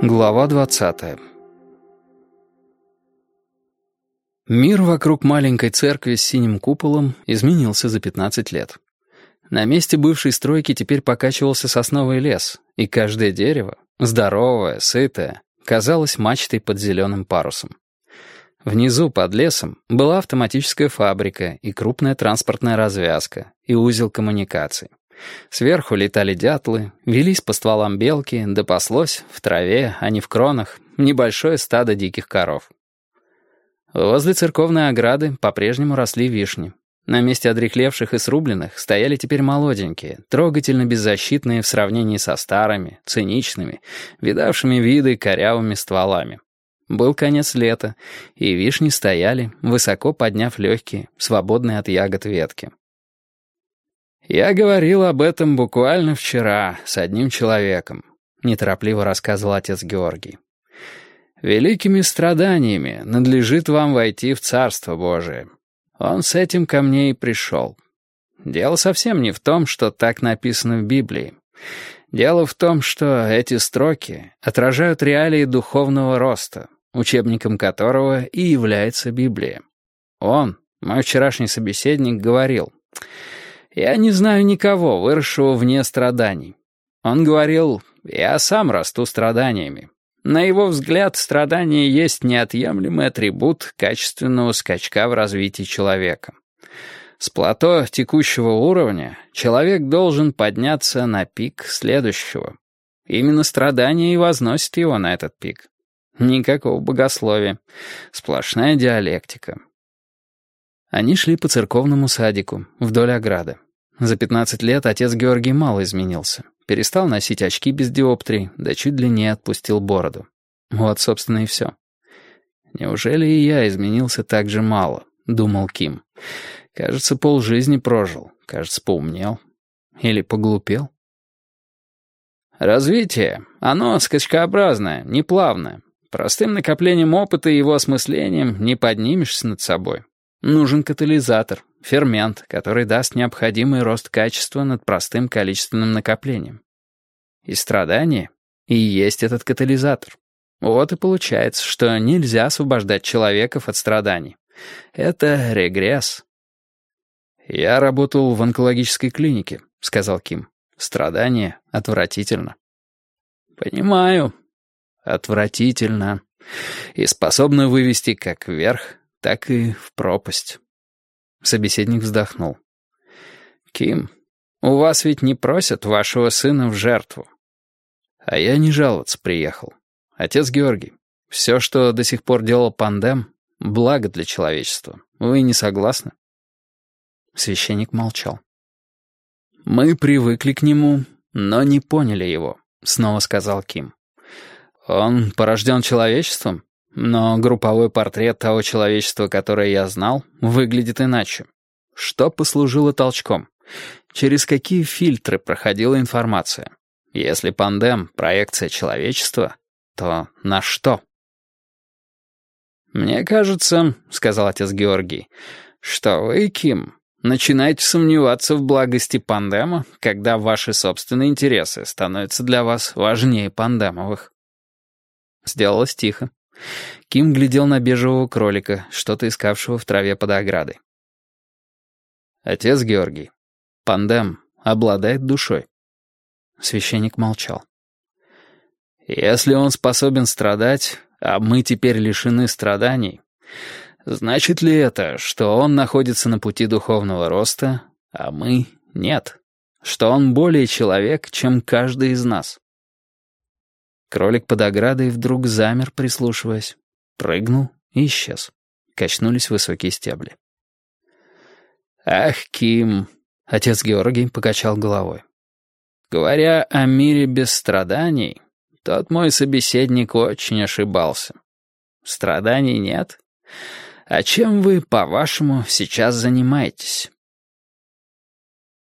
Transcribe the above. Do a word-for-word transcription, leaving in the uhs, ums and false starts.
Глава двадцатая. Мир вокруг маленькой церкви с синим куполом изменился за пятнадцать лет. На месте бывшей стройки теперь покачивался сосновый лес, и каждое дерево, здоровое, сытое, казалось мачтой под зеленым парусом. Внизу, под лесом, была автоматическая фабрика и крупная транспортная развязка, и узел коммуникаций. Сверху летали дятлы, велись по стволам белки, да паслось в траве, а не в кронах, небольшое стадо диких коров. Возле церковной ограды по-прежнему росли вишни. На месте одряхлевших и срубленных стояли теперь молоденькие, трогательно беззащитные в сравнении со старыми, циничными, видавшими виды корявыми стволами. Был конец лета, и вишни стояли, высоко подняв легкие, свободные от ягод ветки. «Я говорил об этом буквально вчера с одним человеком», — неторопливо рассказывал отец Георгий. «Великими страданиями надлежит вам войти в Царство Божие. Он с этим ко мне и пришел. Дело совсем не в том, что так написано в Библии. Дело в том, что эти строки отражают реалии духовного роста, учебником которого и является Библия. Он, мой вчерашний собеседник, говорил: «Я не знаю никого, выросшего вне страданий». Он говорил: «Я сам расту страданиями». На его взгляд, страдание есть неотъемлемый атрибут качественного скачка в развитии человека. С плато текущего уровня человек должен подняться на пик следующего. Именно страдание и возносит его на этот пик. Никакого богословия. Сплошная диалектика. Они шли по церковному садику, вдоль ограды. За пятнадцать лет отец Георгий мало изменился. Перестал носить очки без диоптрий, да чуть длиннее отпустил бороду. Вот, собственно, и все. «Неужели и я изменился так же мало?» — думал Ким. «Кажется, полжизни прожил. Кажется, поумнел. Или поглупел?» Развитие, оно скачкообразное, неплавное. Простым накоплением опыта и его осмыслением не поднимешься над собой. Нужен катализатор, фермент, который даст необходимый рост качества над простым количественным накоплением. И страдание и есть этот катализатор. Вот и получается, что нельзя освобождать человеков от страданий. Это регресс. «Я работал в онкологической клинике», — сказал Ким. «Страдание отвратительно». «Понимаю. Отвратительно. И способно вывести как вверх, так и в пропасть». Собеседник вздохнул. «Ким, у вас ведь не просят вашего сына в жертву». «А я не жаловаться приехал. Отец Георгий, все, что до сих пор делал Пандем, благо для человечества. Вы не согласны?» Священник молчал. «Мы привыкли к нему, но не поняли его», — снова сказал Ким. «Он порожден человечеством, но групповой портрет того человечества, которое я знал, выглядит иначе. Что послужило толчком? Через какие фильтры проходила информация? Если Пандем — проекция человечества, то на что?» «Мне кажется, — сказал отец Георгий, — что вы, Ким, начинаете сомневаться в благости Пандема, когда ваши собственные интересы становятся для вас важнее пандемовых». Сделалось тихо. Ким глядел на бежевого кролика, что-то искавшего в траве под оградой. «Отец Георгий, Пандем обладает душой». Священник молчал. «Если он способен страдать, а мы теперь лишены страданий, значит ли это, что он находится на пути духовного роста, а мы нет? Что он более человек, чем каждый из нас?» Кролик под оградой вдруг замер, прислушиваясь. Прыгнул и исчез. Качнулись высокие стебли. «Ах, Ким!» — отец Георгий покачал головой. «Говоря о мире без страданий, тот мой собеседник очень ошибался. Страданий нет? А чем вы, по-вашему, сейчас занимаетесь?»